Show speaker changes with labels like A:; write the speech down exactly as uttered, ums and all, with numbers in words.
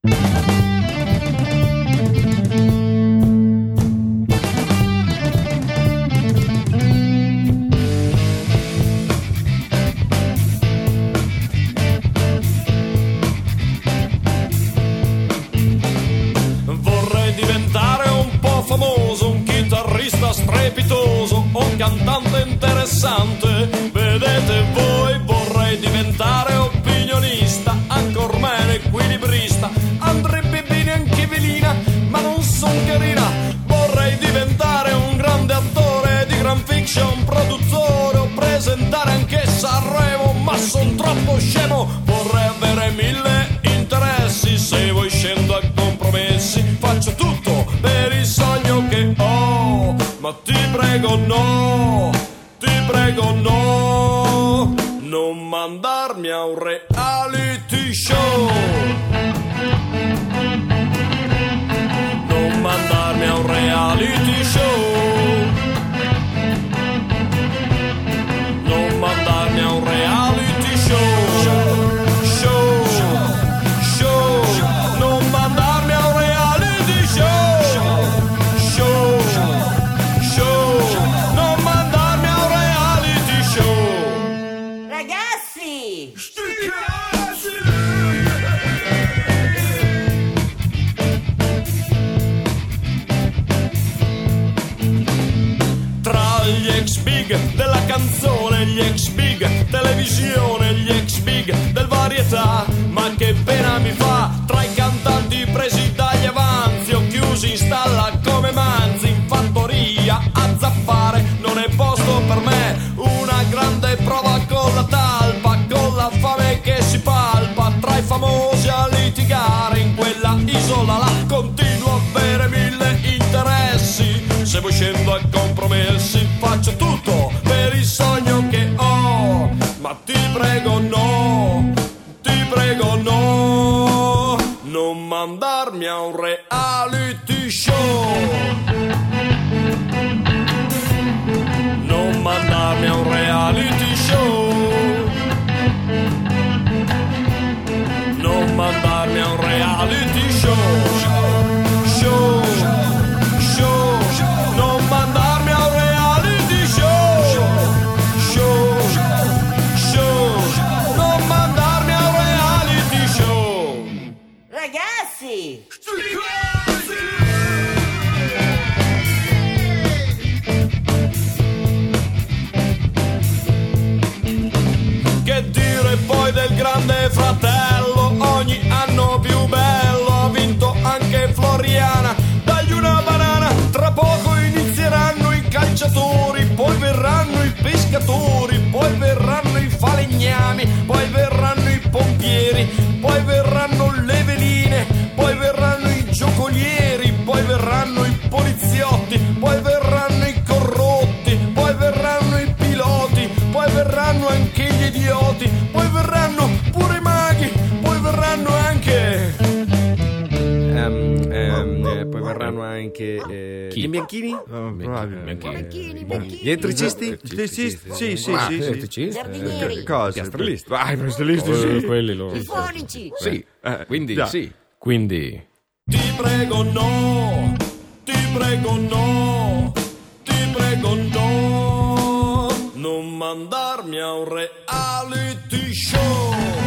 A: Strepitoso, un cantante interessante. Vedete voi, vorrei diventare opinionista, ancor meno equilibrista. Andrebbe bene anche velina, ma non son carina. Vorrei diventare un grande attore di gran fiction, produttore o presentare anche Sanremo, ma son troppo scemo. Vorrei avere mille interessi, se vuoi scendo a compromessi. Faccio tutto per il sogno che ho, ma ti prego no, ti prego no, non mandarmi a un reality show. Non mandarmi a un reality show. Non mandarmi a un reality show. Show, show, non mandarmi a un reality show. Show, show, non mandarmi a un reality show.
B: Ragazzi!
A: Tra gli ex big della canzone, gli ex big televisione, gli ex big del varietà, ma che pena mi fa tra i cantanti presi dagli avanzi o chiusi in stalla come manzi in fattoria a zappare. Non è posto per me una grande prova con la talpa, con la fame che si palpa tra i famosi a litigare in quella isola là. Continuo a avere mille interessi, se vuoi scendo a compromessi. Faccio tutto per il sogno che ho, ma ti prego no, ti prego no, non mandarmi a un reality show. Non mandarmi a un reality show. Non mandarmi a un reality show. Show, show, non mandarmi a un reality show. Show, show, non mandarmi a un reality show.
B: Ragazzi!
A: Che dire poi del Grande Fratello, ogni anno più bello, ha vinto anche Floriana. Dagli una banana, tra poco inizieranno i calciatori, poi verranno i pescatori, poi verranno i falegnami, poi verranno i pompieri, poi verranno le veline, poi verranno i giocolieri, poi verranno i poliziotti, poi verranno i corrotti, poi verranno i piloti, poi verranno anche gli idioti, poi verranno pure i maghi, poi verranno anche
C: um, um, eh, poi verranno anche eh, gli bianchini?
D: Oh, probabilmente.
B: Bianchini, bianchini.
C: Gli elettricisti?
D: Sì, sì, sì, sì,
C: Ah,
D: sì, sì.
C: elettricisti?
B: Giardinieri.
D: Cosa?
C: Piastrellisti.
D: Vai, piastrellisti,
C: Eh,
D: sì.
C: quelli loro.
B: I fonici.
C: Sì,
D: Eh,
C: quindi
D: già.
C: sì. Quindi
A: ti prego no, ti prego no, ti prego no, non mandarmi a un reality show.